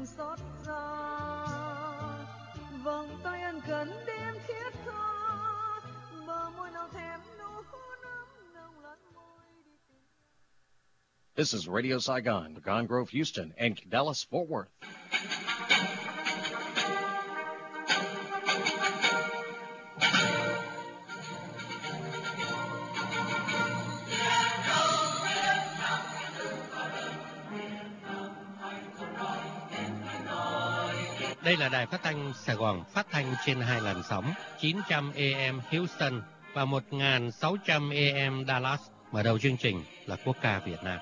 em xót xa. Vòng tay ân cần đến thiết tha, bờ môi nào thèm nụ hôn ấm nồng lẫn môi đi tìm. This is Radio Saigon, Pecan Grove, Houston, and Dallas, Fort Worth. Đây là đài phát thanh Sài Gòn, phát thanh trên 2 làn sóng 900 AM Houston và 1600 AM Dallas. Mở đầu chương trình là quốc ca Việt Nam.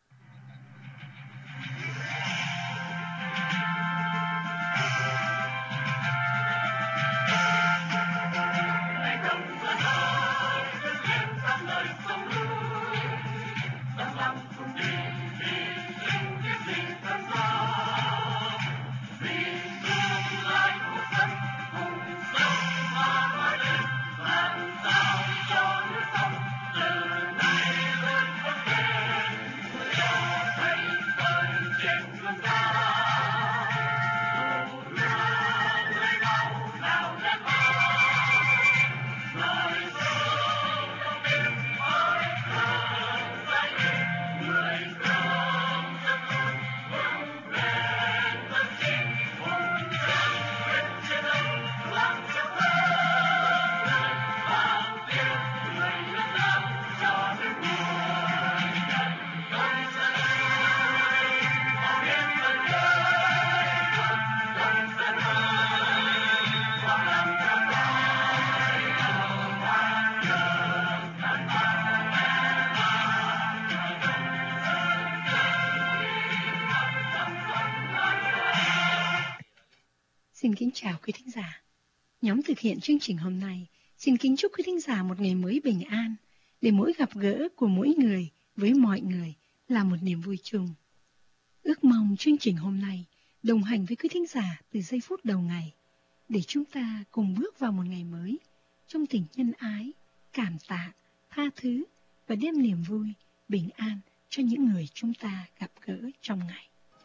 Xin kính chào quý thính giả. Nhóm thực hiện chương trình hôm nay xin kính chúc quý thính giả một ngày mới bình an, để mỗi gặp gỡ của mỗi người với mọi người là một niềm vui chung. Ước mong chương trình hôm nay đồng hành với quý thính giả từ giây phút đầu ngày, để chúng ta cùng bước vào một ngày mới trong tình nhân ái, cảm tạ, tha thứ và đem niềm vui, bình an cho những người chúng ta gặp gỡ trong ngày.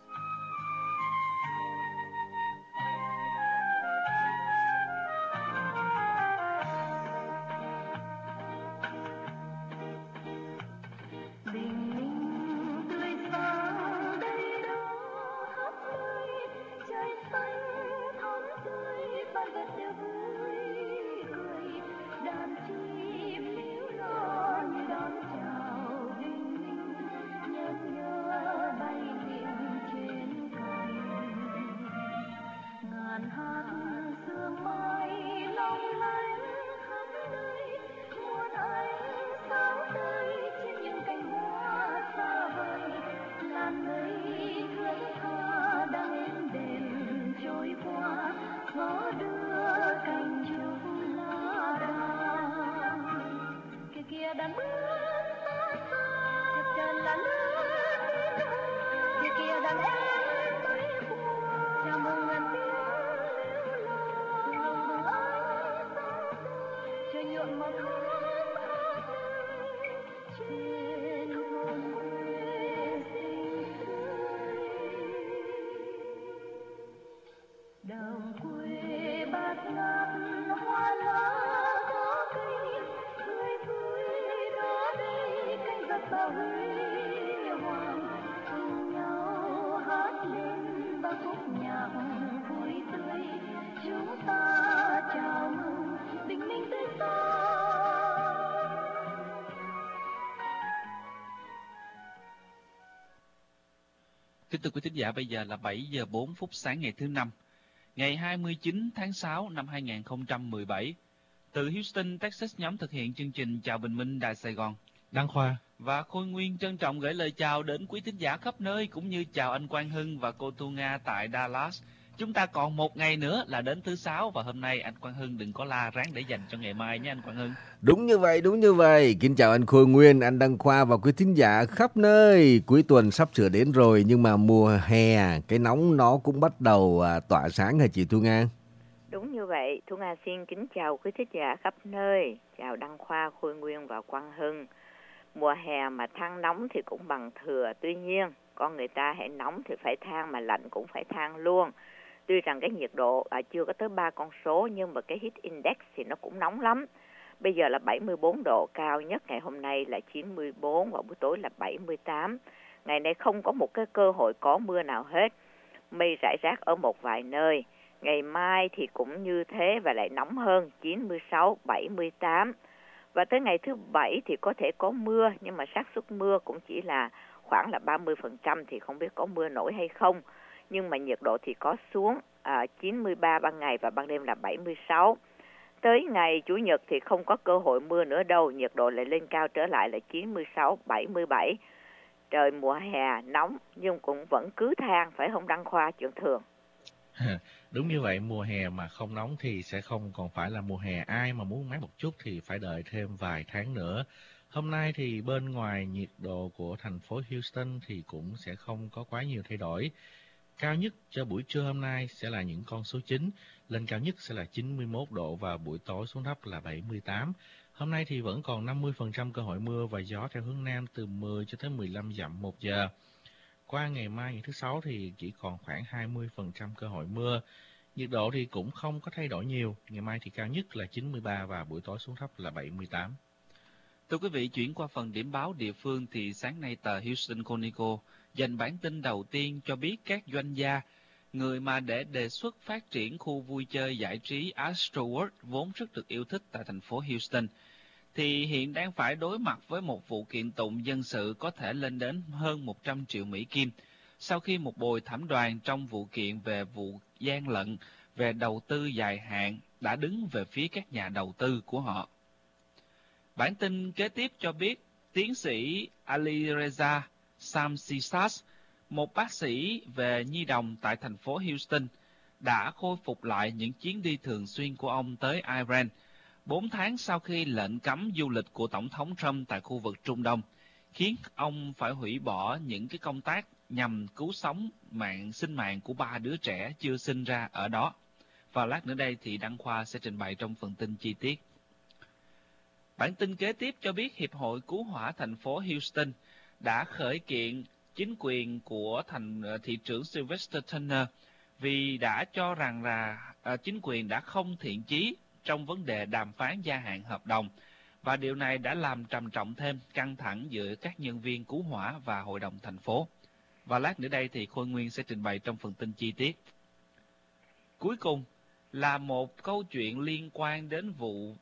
Kính thưa quý thính giả, bây giờ là 7 giờ 4 phút sáng ngày thứ Năm, ngày 29 tháng 6 năm 2017. Từ Houston, Texas, nhóm thực hiện chương trình Chào Bình Minh Đài Sài Gòn, Đăng Khoa và Khôi Nguyên trân trọng gửi lời chào đến quý thính giả khắp nơi, cũng như chào anh Quang Hưng và cô Tu Nga tại Dallas. Chúng ta còn một ngày nữa là đến thứ Sáu, và hôm nay anh Quang Hưng đừng có la, ráng để dành cho ngày mai nhé anh Quang Hưng. Đúng như vậy. Kính chào anh Khôi Nguyên, anh Đăng Khoa và quý thính giả khắp nơi. Cuối tuần sắp sửa đến rồi, nhưng mà mùa hè cái nóng nó cũng bắt đầu tỏa sáng hả chị Thu Nga? Đúng như vậy. Thu Nga xin kính chào quý thính giả khắp nơi. Chào Đăng Khoa, Khôi Nguyên và Quang Hưng. Mùa hè mà than nóng thì cũng bằng thừa. Tuy nhiên con người ta hãy nóng thì phải than mà lạnh cũng phải than luôn. Tuy rằng cái nhiệt độ chưa có tới 3 con số nhưng mà cái heat index thì nó cũng nóng lắm. Bây giờ là 74 độ, cao nhất ngày hôm nay là 94 và buổi tối là 78. Ngày nay không có một cái cơ hội có mưa nào hết. Mây rải rác ở một vài nơi. Ngày mai thì cũng như thế và lại nóng hơn, 96, 78. Và tới ngày thứ Bảy thì có thể có mưa, nhưng mà xác suất mưa cũng chỉ là khoảng là 30%, thì không biết có mưa nổi hay không. Nhưng mà nhiệt độ thì có xuống 93 ban ngày và ban đêm là 76. Tới ngày Chủ nhật thì không có cơ hội mưa nữa đâu, nhiệt độ lại lên cao trở lại là 96, 77. Trời mùa hè nóng nhưng cũng vẫn cứ than, phải không Đăng Khoa, chuyện thường? Đúng như vậy, mùa hè mà không nóng thì sẽ không còn phải là mùa hè. Ai mà muốn mát một chút thì phải đợi thêm vài tháng nữa. Hôm nay thì bên ngoài nhiệt độ của thành phố Houston thì cũng sẽ không có quá nhiều thay đổi. Cao nhất cho buổi trưa hôm nay sẽ là những con số 9, lên cao nhất sẽ là 91 độ và buổi tối xuống thấp là 78. Hôm nay thì vẫn còn 50% cơ hội mưa và gió theo hướng nam từ 10 cho tới 15 dặm một giờ. Qua ngày mai, ngày thứ Sáu thì chỉ còn khoảng 20% cơ hội mưa. Nhiệt độ thì cũng không có thay đổi nhiều. Ngày mai thì cao nhất là 93 và buổi tối xuống thấp là 78. Thưa quý vị, chuyển qua phần điểm báo địa phương thì sáng nay tờ Houston Chronicle dành bản tin đầu tiên cho biết các doanh gia, người mà để đề xuất phát triển khu vui chơi giải trí Astroworld vốn rất được yêu thích tại thành phố Houston, thì hiện đang phải đối mặt với một vụ kiện tụng dân sự có thể lên đến hơn 100 triệu Mỹ Kim, sau khi một bồi thẩm đoàn trong vụ kiện về vụ gian lận về đầu tư dài hạn đã đứng về phía các nhà đầu tư của họ. Bản tin kế tiếp cho biết tiến sĩ Alireza Samsisas, một bác sĩ về nhi đồng tại thành phố Houston, đã khôi phục lại những chuyến đi thường xuyên của ông tới Iran, 4 tháng sau khi lệnh cấm du lịch của Tổng thống Trump tại khu vực Trung Đông, khiến ông phải hủy bỏ những cái công tác nhằm cứu sống sinh mạng của 3 đứa trẻ chưa sinh ra ở đó. Và lát nữa đây thì Đăng Khoa sẽ trình bày trong phần tin chi tiết. Bản tin kế tiếp cho biết Hiệp hội Cứu hỏa thành phố Houston đã khởi kiện chính quyền của thị trưởng Sylvester Turner vì đã cho rằng là chính quyền đã không thiện chí trong vấn đề đàm phán gia hạn hợp đồng, và điều này đã làm trầm trọng thêm căng thẳng giữa các nhân viên cứu hỏa và hội đồng thành phố. Và lát nữa đây thì Khôi Nguyên sẽ trình bày trong phần tin chi tiết. Cuối cùng là một câu chuyện liên quan đến vụ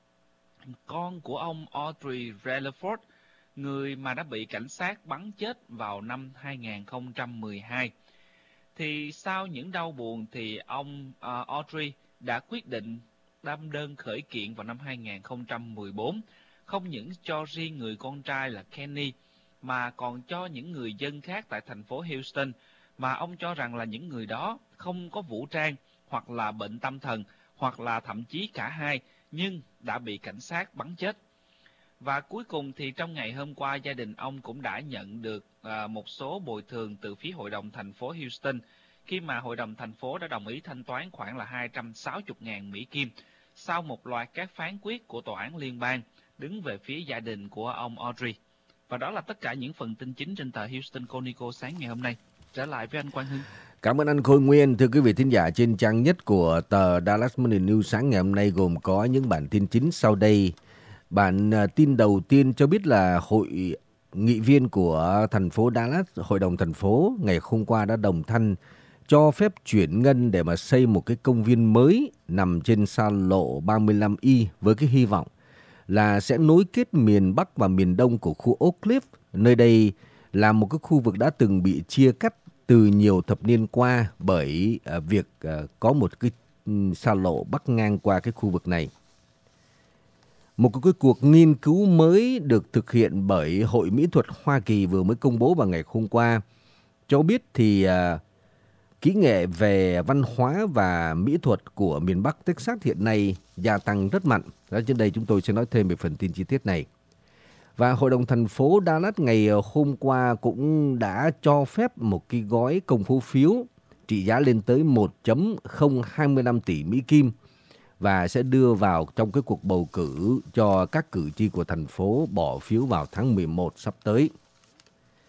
con của ông Audrey Rutherford, người mà đã bị cảnh sát bắn chết vào năm 2012. Thì sau những đau buồn thì ông Audrey đã quyết định đâm đơn khởi kiện vào năm 2014, không những cho riêng người con trai là Kenny, mà còn cho những người dân khác tại thành phố Houston, mà ông cho rằng là những người đó không có vũ trang, hoặc là bệnh tâm thần, hoặc là thậm chí cả hai, nhưng đã bị cảnh sát bắn chết. Và cuối cùng thì trong ngày hôm qua, gia đình ông cũng đã nhận được một số bồi thường từ phía Hội đồng thành phố Houston, khi mà Hội đồng thành phố đã đồng ý thanh toán khoảng là 260.000 Mỹ Kim, sau một loạt các phán quyết của tòa án liên bang đứng về phía gia đình của ông Audrey. Và đó là tất cả những phần tin chính trên tờ Houston Chronicle sáng ngày hôm nay. Trở lại với anh Quang Hưng. Cảm ơn anh Khôi Nguyên. Thưa quý vị thính giả, trên trang nhất của tờ Dallas Morning News sáng ngày hôm nay gồm có những bản tin chính sau đây. Bản tin đầu tiên cho biết là hội nghị viên của thành phố Dallas, Hội đồng thành phố, ngày hôm qua đã đồng thanh cho phép chuyển ngân để mà xây một cái công viên mới nằm trên xa lộ 35Y với cái hy vọng là sẽ nối kết miền Bắc và miền Đông của khu Oak Cliff. Nơi đây là một cái khu vực đã từng bị chia cắt từ nhiều thập niên qua bởi việc có một cái xa lộ bắc ngang qua cái khu vực này. Một cái cuộc nghiên cứu mới được thực hiện bởi Hội Mỹ thuật Hoa Kỳ vừa mới công bố vào ngày hôm qua cho biết thì kỹ nghệ về văn hóa và mỹ thuật của miền Bắc Texas hiện nay gia tăng rất mạnh. Đó, trên đây chúng tôi sẽ nói thêm về phần tin chi tiết này. Và Hội đồng thành phố Dallas ngày hôm qua cũng đã cho phép một cái gói công bố phiếu trị giá lên tới 1.025 tỷ Mỹ Kim và sẽ đưa vào trong cái cuộc bầu cử cho các cử tri của thành phố bỏ phiếu vào tháng 11 sắp tới.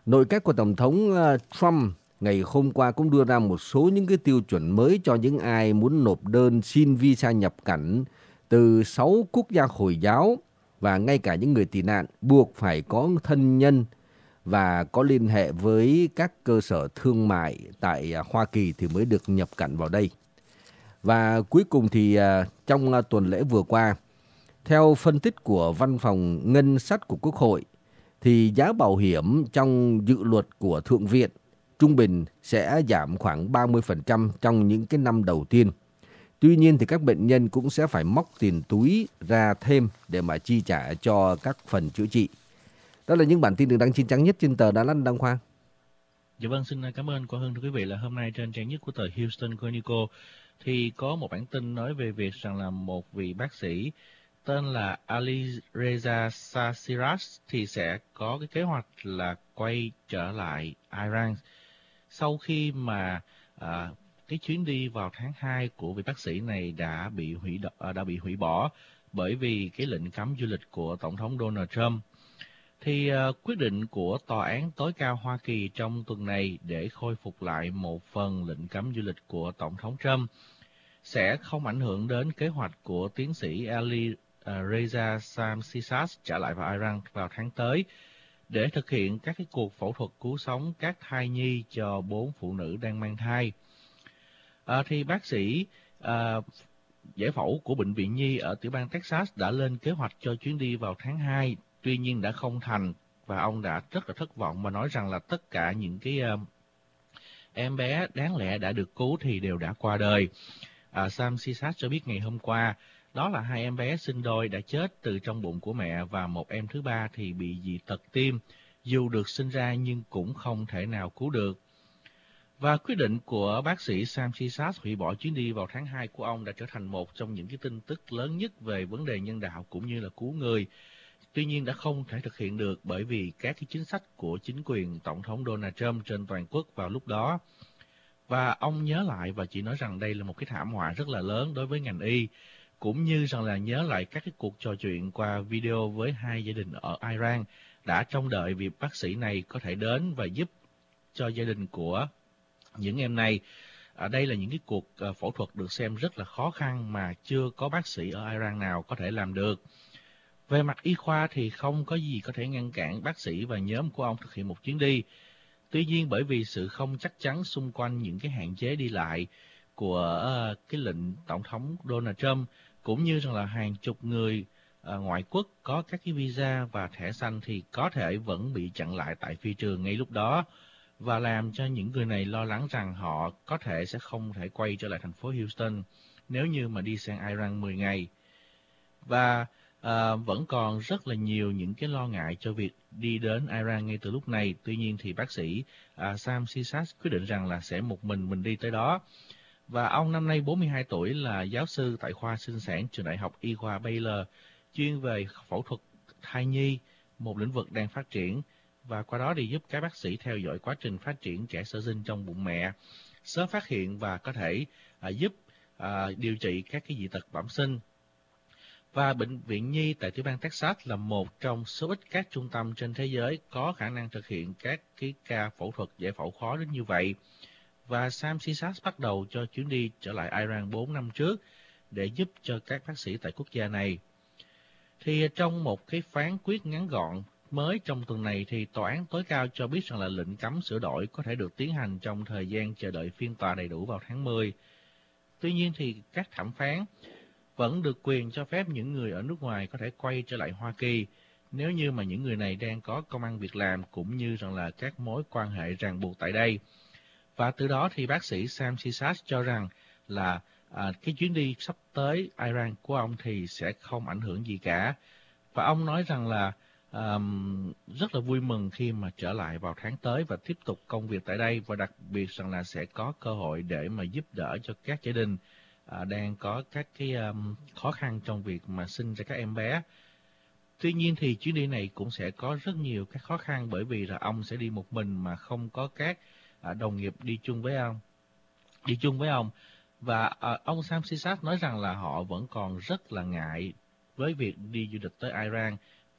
Nội các của Tổng thống Trump ngày hôm qua cũng đưa ra một số những cái tiêu chuẩn mới cho những ai muốn nộp đơn xin visa nhập cảnh từ 6 quốc gia Hồi giáo, và ngay cả những người tị nạn buộc phải có thân nhân và có liên hệ với các cơ sở thương mại tại Hoa Kỳ thì mới được nhập cảnh vào đây. Và cuối cùng thì trong tuần lễ vừa qua, theo phân tích của Văn phòng Ngân sách của Quốc hội, thì giá bảo hiểm trong dự luật của Thượng viện trung bình sẽ giảm khoảng 30% trong những cái năm đầu tiên. Tuy nhiên thì các bệnh nhân cũng sẽ phải móc tiền túi ra thêm để mà chi trả cho các phần chữa trị. Đó là những bản tin được đăng trên trang nhất trên tờ Đà Lạt Đăng Khoa. Dạ vâng, xin cảm ơn Quang Hưng. Thưa quý vị, là hôm nay trên trang nhất của tờ Houston Chronicle thì có một bản tin nói về việc rằng là một vị bác sĩ tên là Ali Reza Sasiras thì sẽ có cái kế hoạch là quay trở lại Iran sau khi mà cái chuyến đi vào tháng 2 của vị bác sĩ này đã bị hủy bỏ bởi vì cái lệnh cấm du lịch của Tổng thống Donald Trump. Thì quyết định của Tòa án tối cao Hoa Kỳ trong tuần này để khôi phục lại một phần lệnh cấm du lịch của Tổng thống Trump sẽ không ảnh hưởng đến kế hoạch của tiến sĩ Ali Reza Sasiras trở lại vào Iran vào tháng tới để thực hiện các cái cuộc phẫu thuật cứu sống các thai nhi cho 4 phụ nữ đang mang thai. Thì bác sĩ giải phẫu của Bệnh viện Nhi ở tiểu bang Texas đã lên kế hoạch cho chuyến đi vào tháng 2, tuy nhiên đã không thành, và ông đã rất là thất vọng và nói rằng là tất cả những cái em bé đáng lẽ đã được cứu thì đều đã qua đời. Sasiras cho biết ngày hôm qua đó là 2 em bé sinh đôi đã chết từ trong bụng của mẹ và một em thứ ba thì bị dị tật tim, dù được sinh ra nhưng cũng không thể nào cứu được. Và quyết định của bác sĩ Sasiras hủy bỏ chuyến đi vào tháng 2 của ông đã trở thành một trong những cái tin tức lớn nhất về vấn đề nhân đạo cũng như là cứu người. Tuy nhiên đã không thể thực hiện được bởi vì các cái chính sách của chính quyền Tổng thống Donald Trump trên toàn quốc vào lúc đó. Và ông nhớ lại và chỉ nói rằng đây là một cái thảm họa rất là lớn đối với ngành y, cũng như rằng là nhớ lại các cái cuộc trò chuyện qua video với 2 gia đình ở Iran đã trông đợi việc bác sĩ này có thể đến và giúp cho gia đình của những em này. Đây là những cái cuộc phẫu thuật được xem rất là khó khăn mà chưa có bác sĩ ở Iran nào có thể làm được. Về mặt y khoa thì không có gì có thể ngăn cản bác sĩ và nhóm của ông thực hiện một chuyến đi. Tuy nhiên bởi vì sự không chắc chắn xung quanh những cái hạn chế đi lại của cái lệnh Tổng thống Donald Trump, cũng như rằng là hàng chục người ngoại quốc có các cái visa và thẻ xanh thì có thể vẫn bị chặn lại tại phi trường ngay lúc đó, và làm cho những người này lo lắng rằng họ có thể sẽ không thể quay trở lại thành phố Houston nếu như mà đi sang Iran 10 ngày. Và vẫn còn rất là nhiều những cái lo ngại cho việc đi đến Iran ngay từ lúc này. Tuy nhiên thì bác sĩ Sasiras quyết định rằng là sẽ một mình đi tới đó. Và ông năm nay 42 tuổi, là giáo sư tại khoa sinh sản trường đại học y khoa Baylor, chuyên về phẫu thuật thai nhi, một lĩnh vực đang phát triển, và qua đó thì giúp các bác sĩ theo dõi quá trình phát triển trẻ sơ sinh trong bụng mẹ, sớm phát hiện và có thể giúp điều trị các cái dị tật bẩm sinh. Và Bệnh viện Nhi tại tiểu bang Texas là một trong số ít các trung tâm trên thế giới có khả năng thực hiện các cái ca phẫu thuật giải phẫu khó đến như vậy. Và Sasiras bắt đầu cho chuyến đi trở lại Iran 4 năm trước để giúp cho các bác sĩ tại quốc gia này. Thì trong một cái phán quyết ngắn gọn mới trong tuần này thì Tòa án tối cao cho biết rằng là lệnh cấm sửa đổi có thể được tiến hành trong thời gian chờ đợi phiên tòa đầy đủ vào tháng 10. Tuy nhiên thì các thẩm phán vẫn được quyền cho phép những người ở nước ngoài có thể quay trở lại Hoa Kỳ nếu như mà những người này đang có công ăn việc làm cũng như rằng là các mối quan hệ ràng buộc tại đây. Và từ đó thì bác sĩ Sasiras cho rằng là cái chuyến đi sắp tới Iran của ông thì sẽ không ảnh hưởng gì cả. Và ông nói rằng là rất là vui mừng khi mà trở lại vào tháng tới và tiếp tục công việc tại đây, và đặc biệt rằng là sẽ có cơ hội để mà giúp đỡ cho các gia đình đang có các cái khó khăn trong việc mà sinh ra các em bé. Tuy nhiên thì chuyến đi này cũng sẽ có rất nhiều các khó khăn bởi vì là ông sẽ đi một mình mà không có các đồng nghiệp đi chung với ông. Và ông Sasiras nói rằng là họ vẫn còn rất là ngại với việc đi du lịch tới Iran,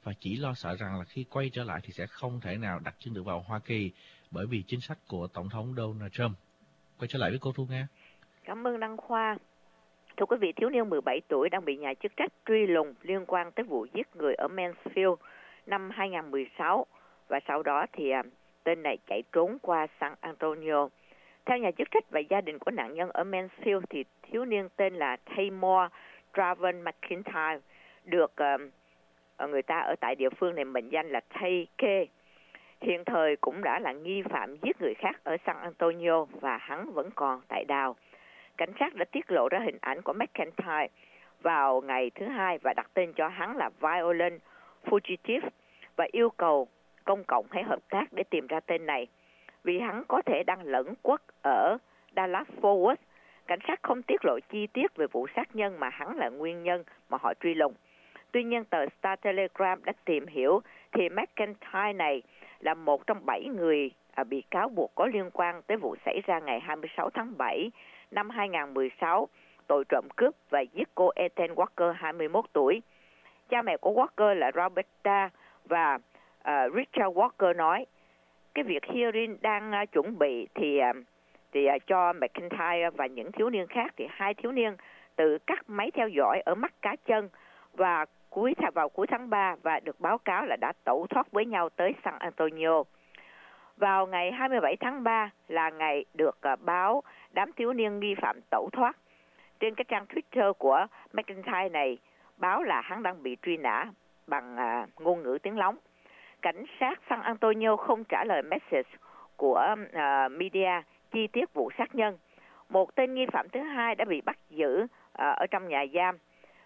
và chỉ lo sợ rằng là khi quay trở lại thì sẽ không thể nào đặt chân được vào Hoa Kỳ bởi vì chính sách của Tổng thống Donald Trump. Quay trở lại với cô Thu Nga. Cảm ơn Đăng Khoa. Thưa quý vị, thiếu niên 17 tuổi đang bị nhà chức trách truy lùng liên quan tới vụ giết người ở Mansfield năm 2016 và sau đó thì tên này chạy trốn qua San Antonio. Theo nhà chức trách và gia đình của nạn nhân ở Mansfield thì thiếu niên tên là Taymor Draven McIntyre được người ta ở tại địa phương này mệnh danh là Tay K. Hiện thời cũng đã là nghi phạm giết người khác ở San Antonio và hắn vẫn còn tại đào. Cảnh sát đã tiết lộ ra hình ảnh của McIntyre vào ngày thứ Hai và đặt tên cho hắn là Violent Fugitive và yêu cầu công cộng hãy hợp tác để tìm ra tên này. Vì hắn có thể đang lẩn quất ở Dallas-Fort Worth, cảnh sát không tiết lộ chi tiết về vụ sát nhân mà hắn là nguyên nhân mà họ truy lùng. Tuy nhiên, tờ Star Telegram đã tìm hiểu thì McIntyre này là một trong 7 người bị cáo buộc có liên quan tới vụ xảy ra ngày 26 tháng 7 năm 2016, tội trộm cướp và giết cô Ethan Walker 21 tuổi. Cha mẹ của Walker là Roberta và Richard Walker nói, cái việc hearing đang chuẩn bị thì cho McIntyre và những thiếu niên khác thì 2 thiếu niên tự cắt máy theo dõi ở mắt cá chân và vào cuối tháng 3 và được báo cáo là đã tẩu thoát với nhau tới San Antonio. Vào ngày 27 tháng 3 là ngày được báo đám thiếu niên nghi phạm tẩu thoát. Trên cái trang Twitter của McIntyre này báo là hắn đang bị truy nã bằng ngôn ngữ tiếng lóng. Cảnh sát San Antonio không trả lời message của media chi tiết vụ sát nhân. Một tên nghi phạm thứ hai đã bị bắt giữ ở trong nhà giam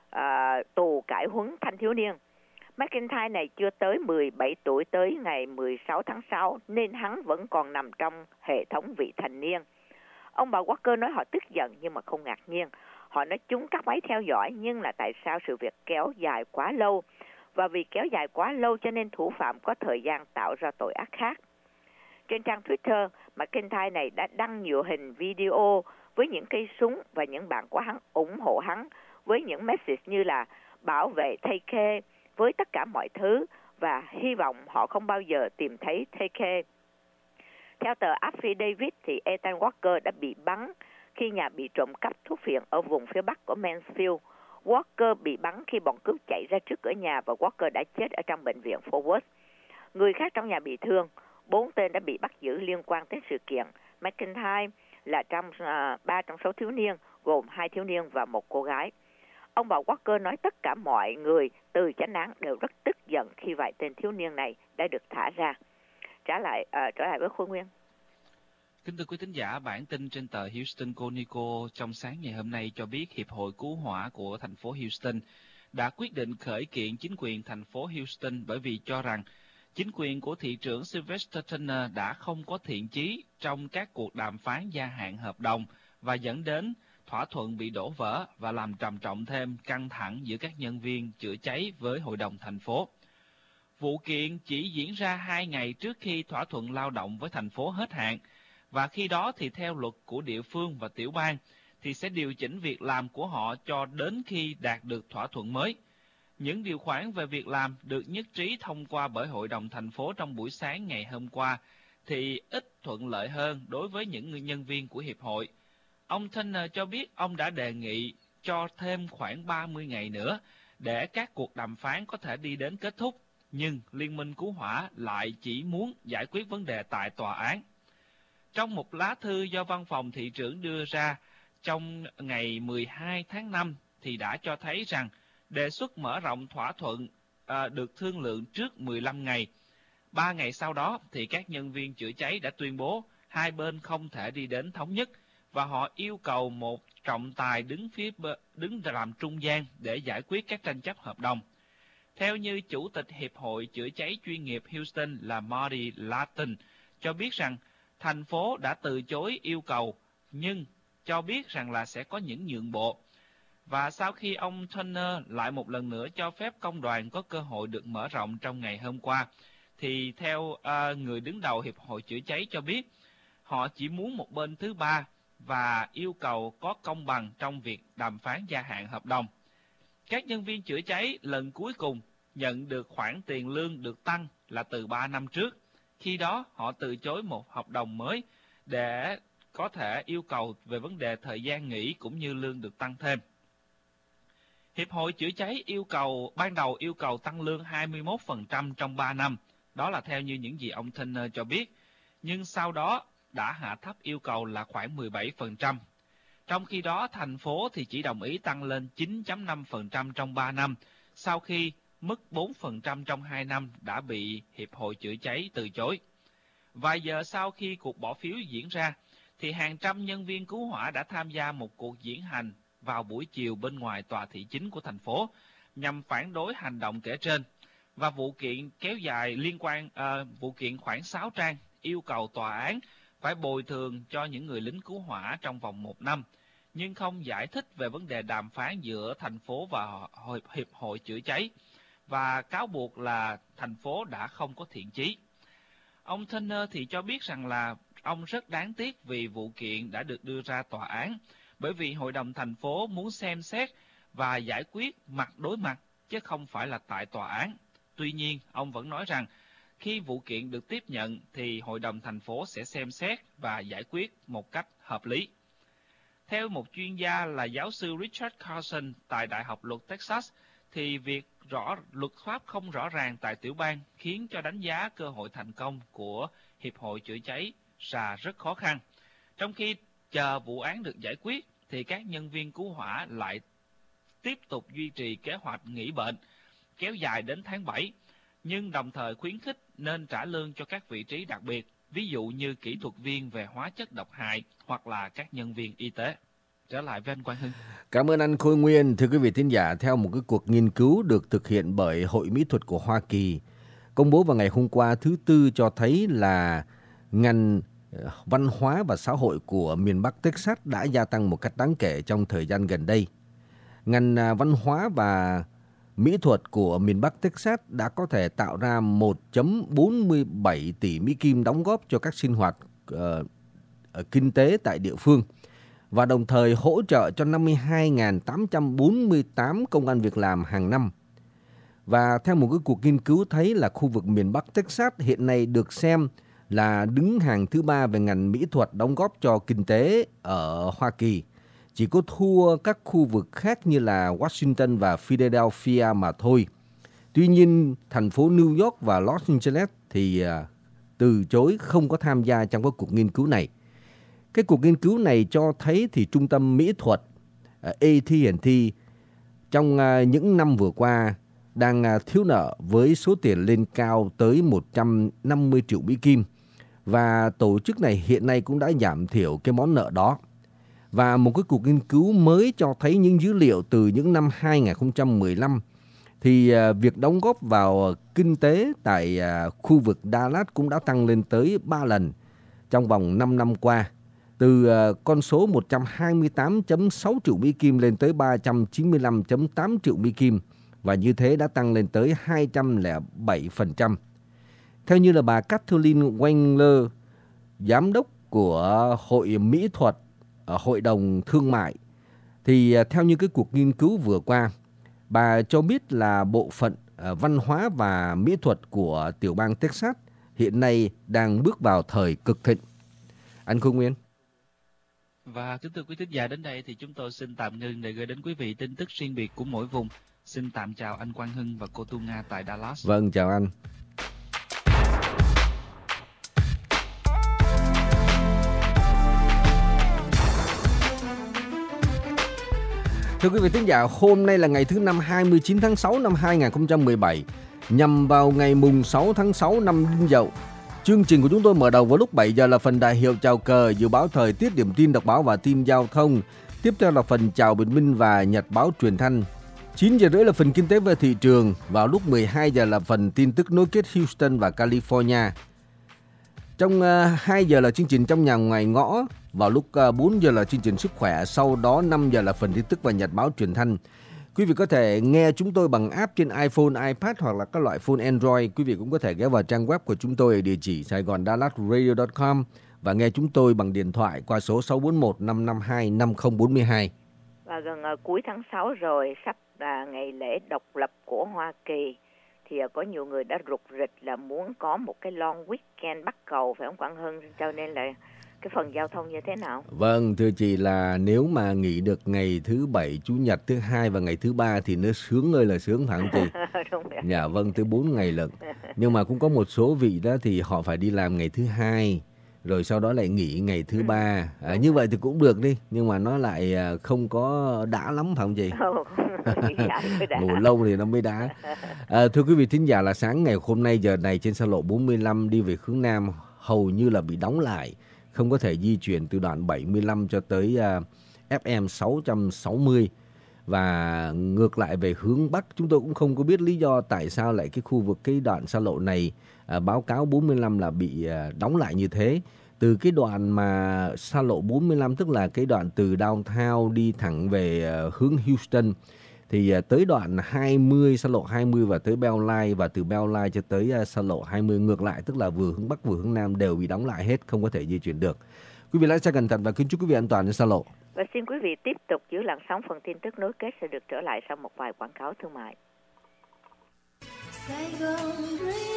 tù cải huấn thanh thiếu niên. McIntyre này chưa tới 17 tuổi tới ngày 16 tháng 6 nên hắn vẫn còn nằm trong hệ thống vị thành niên. Ông bà Walker nói họ tức giận nhưng mà không ngạc nhiên. Họ nói chúng cắt máy theo dõi nhưng là tại sao sự việc kéo dài quá lâu. Và vì kéo dài quá lâu cho nên thủ phạm có thời gian tạo ra tội ác khác. Trên trang Twitter, McIntyre này đã đăng nhiều hình video với những cây súng và những bạn của hắn ủng hộ hắn với những message như là bảo vệ Tay-K với tất cả mọi thứ và hy vọng họ không bao giờ tìm thấy Tay-K. Theo tờ Affidavit thì Ethan Walker đã bị bắn khi nhà bị trộm cắp thuốc phiện ở vùng phía bắc của Mansfield. Walker bị bắn khi bọn cướp chạy ra trước cửa nhà và Walker đã chết ở trong bệnh viện Fort Worth. Người khác trong nhà bị thương. 4 tên đã bị bắt giữ liên quan tới sự kiện. McIntyre là 3 trong 6 thiếu niên, gồm 2 thiếu niên và 1 cô gái. Ông bà Walker nói tất cả mọi người từ chánh án đều rất tức giận khi vài tên thiếu niên này đã được thả ra. Trở lại với Khôi Nguyên. Kính thưa quý thính giả, bản tin trên tờ Houston Chronicle trong sáng ngày hôm nay cho biết Hiệp hội Cứu hỏa của thành phố Houston đã quyết định khởi kiện chính quyền thành phố Houston bởi vì cho rằng chính quyền của thị trưởng Sylvester Turner đã không có thiện chí trong các cuộc đàm phán gia hạn hợp đồng và dẫn đến thỏa thuận bị đổ vỡ và làm trầm trọng thêm căng thẳng giữa các nhân viên chữa cháy với hội đồng thành phố. Vụ kiện chỉ diễn ra 2 ngày trước khi thỏa thuận lao động với thành phố hết hạn, và khi đó thì theo luật của địa phương và tiểu bang thì sẽ điều chỉnh việc làm của họ cho đến khi đạt được thỏa thuận mới. Những điều khoản về việc làm được nhất trí thông qua bởi hội đồng thành phố trong buổi sáng ngày hôm qua thì ít thuận lợi hơn đối với những nhân viên của hiệp hội. Ông Turner cho biết ông đã đề nghị cho thêm khoảng 30 ngày nữa để các cuộc đàm phán có thể đi đến kết thúc, nhưng Liên minh Cứu hỏa lại chỉ muốn giải quyết vấn đề tại tòa án. Trong một lá thư do văn phòng thị trưởng đưa ra trong ngày 12 tháng 5 thì đã cho thấy rằng đề xuất mở rộng thỏa thuận được thương lượng trước 15 ngày. 3 ngày sau đó thì các nhân viên chữa cháy đã tuyên bố hai bên không thể đi đến thống nhất và họ yêu cầu một trọng tài đứng làm trung gian để giải quyết các tranh chấp hợp đồng. Theo như Chủ tịch Hiệp hội Chữa cháy chuyên nghiệp Houston là Marty Latton cho biết rằng thành phố đã từ chối yêu cầu nhưng cho biết rằng là sẽ có những nhượng bộ. Và sau khi ông Turner lại một lần nữa cho phép công đoàn có cơ hội được mở rộng trong ngày hôm qua, thì theo người đứng đầu Hiệp hội Chữa cháy cho biết, họ chỉ muốn một bên thứ ba và yêu cầu có công bằng trong việc đàm phán gia hạn hợp đồng. Các nhân viên chữa cháy lần cuối cùng nhận được khoản tiền lương được tăng là từ 3 năm trước. Khi đó, họ từ chối một hợp đồng mới để có thể yêu cầu về vấn đề thời gian nghỉ cũng như lương được tăng thêm. Hiệp hội chữa cháy ban đầu yêu cầu tăng lương 21% trong 3 năm, đó là theo như những gì ông Turner cho biết, nhưng sau đó đã hạ thấp yêu cầu là khoảng 17%. Trong khi đó, thành phố thì chỉ đồng ý tăng lên 9.5% trong 3 năm, sau khi mức 4% trong 2 năm đã bị Hiệp hội chữa cháy từ chối. Vài giờ sau khi cuộc bỏ phiếu diễn ra, thì hàng trăm nhân viên cứu hỏa đã tham gia một cuộc diễn hành vào buổi chiều bên ngoài tòa thị chính của thành phố nhằm phản đối hành động kể trên. Và vụ kiện kéo dài vụ kiện khoảng 6 trang yêu cầu tòa án phải bồi thường cho những người lính cứu hỏa trong vòng 1 năm, nhưng không giải thích về vấn đề đàm phán giữa thành phố và Hiệp hội chữa cháy, và cáo buộc là thành phố đã không có thiện chí. Ông Turner thì cho biết rằng là ông rất đáng tiếc vì vụ kiện đã được đưa ra tòa án, bởi vì Hội đồng thành phố muốn xem xét và giải quyết mặt đối mặt, chứ không phải là tại tòa án. Tuy nhiên, ông vẫn nói rằng khi vụ kiện được tiếp nhận thì Hội đồng thành phố sẽ xem xét và giải quyết một cách hợp lý. Theo một chuyên gia là giáo sư Richard Carson tại Đại học Luật Texas, thì việc luật pháp không rõ ràng tại tiểu bang khiến cho đánh giá cơ hội thành công của Hiệp hội chữa cháy là rất khó khăn. Trong khi chờ vụ án được giải quyết, thì các nhân viên cứu hỏa lại tiếp tục duy trì kế hoạch nghỉ bệnh kéo dài đến tháng 7, nhưng đồng thời khuyến khích nên trả lương cho các vị trí đặc biệt, ví dụ như kỹ thuật viên về hóa chất độc hại hoặc là các nhân viên y tế. Trở lại với anh Quang Hưng. Cảm ơn anh Khôi Nguyên. Thưa quý vị thính giả, theo một cái cuộc nghiên cứu được thực hiện bởi Hội Mỹ thuật của Hoa Kỳ, công bố vào ngày hôm qua thứ Tư, cho thấy là ngành văn hóa và xã hội của miền Bắc Texas đã gia tăng một cách đáng kể trong thời gian gần đây. Ngành văn hóa và mỹ thuật của miền Bắc Texas đã có thể tạo ra 1.47 tỷ Mỹ Kim đóng góp cho các sinh hoạt kinh tế tại địa phương, và đồng thời hỗ trợ cho 52.848 công ăn việc làm hàng năm. Và theo một cái cuộc nghiên cứu thấy là khu vực miền Bắc Texas hiện nay được xem là đứng hàng thứ 3 về ngành mỹ thuật đóng góp cho kinh tế ở Hoa Kỳ, chỉ có thua các khu vực khác như là Washington và Philadelphia mà thôi. Tuy nhiên, thành phố New York và Los Angeles thì từ chối không có tham gia trong cái cuộc nghiên cứu này. Cái cuộc nghiên cứu này cho thấy thì trung tâm mỹ thuật AT&T trong những năm vừa qua đang thiếu nợ với số tiền lên cao tới 150 triệu Mỹ Kim, và tổ chức này hiện nay cũng đã giảm thiểu cái món nợ đó. Và một cái cuộc nghiên cứu mới cho thấy những dữ liệu từ những năm 2015 thì việc đóng góp vào kinh tế tại khu vực Dallas cũng đã tăng lên tới 3 lần trong vòng 5 năm qua, từ con số 128.6 triệu Mỹ Kim lên tới 395.8 triệu Mỹ Kim, và như thế đã tăng lên tới 207%. Theo như là bà Kathleen Wengler, giám đốc của Hội Mỹ thuật Hội đồng Thương mại, thì theo như cái cuộc nghiên cứu vừa qua, bà cho biết là bộ phận văn hóa và mỹ thuật của tiểu bang Texas hiện nay đang bước vào thời cực thịnh. Anh Khôi Nguyên. Và kính thưa quý thính giả, đến đây thì chúng tôi xin tạm ngừng để gửi đến quý vị tin tức riêng biệt của mỗi vùng. Xin tạm chào anh Quang Hưng và cô Tu Nga tại Dallas. Vâng, chào anh. Thưa quý vị thính giả, hôm nay là ngày thứ năm 29 tháng 6 năm 2017, nhằm vào ngày mùng 6 tháng 6 năm Đinh Dậu. Chương trình của chúng tôi mở đầu vào lúc 7 giờ là phần đại hiệu chào cờ, dự báo thời tiết, điểm tin đọc báo và tin giao thông. Tiếp theo là phần chào bình minh và nhật báo truyền thanh. 9 giờ rưỡi là phần kinh tế và thị trường. Vào lúc 12 giờ là phần tin tức nối kết Houston và California. Trong 2 giờ là chương trình trong nhà ngoài ngõ. Vào lúc 4 giờ là chương trình sức khỏe. Sau đó 5 giờ là phần tin tức và nhật báo truyền thanh. Quý vị có thể nghe chúng tôi bằng app trên iPhone, iPad hoặc là các loại phone Android. Quý vị cũng có thể ghé vào trang web của chúng tôi ở địa chỉ saigondallasradio.com và nghe chúng tôi bằng điện thoại qua số 641 552 5042. Và gần cuối tháng 6 rồi, sắp là ngày lễ độc lập của Hoa Kỳ. thì có nhiều người đã rục rịch là muốn có một cái long weekend Bắc Cầu, phải không Quang Hưng? Cho nên là cái phần giao thông như thế nào? Vâng, thưa chị, là nếu mà nghỉ được ngày thứ Bảy, Chủ nhật, thứ Hai và ngày thứ Ba thì nó sướng ơi là sướng, phải không chị? Đúng rồi. Dạ vâng, tới 4 ngày lận. Nhưng mà cũng có một số vị đó thì họ phải đi làm ngày thứ Hai, rồi sau đó lại nghỉ ngày thứ Ba. Như vậy thì cũng được đi, nhưng mà nó lại không có đã lắm, phải không chị? Ngủ lâu thì nó mới đá. Thưa quý vị thính giả, là sáng ngày hôm nay giờ này trên xa lộ 45 đi về hướng Nam hầu như là bị đóng lại, không có thể di chuyển từ đoạn 75 cho tới FM 660. Và ngược lại về hướng Bắc, chúng tôi cũng không có biết lý do tại sao lại cái khu vực, cái đoạn xa lộ này báo cáo 45 là bị đóng lại như thế. Từ cái đoạn mà xa lộ 45, tức là cái đoạn từ downtown đi thẳng về hướng Houston, thì tới đoạn 20, xa lộ 20 và tới Belline, và từ Belline cho tới xa lộ 20 ngược lại, tức là vừa hướng Bắc vừa hướng Nam đều bị đóng lại hết, không có thể di chuyển được. Quý vị lái xe cẩn thận và kính chúc quý vị an toàn trên xa lộ. Và xin quý vị tiếp tục giữ làn sóng, phần tin tức nối kết sẽ được trở lại sau một vài quảng cáo thương mại. Sài Gòn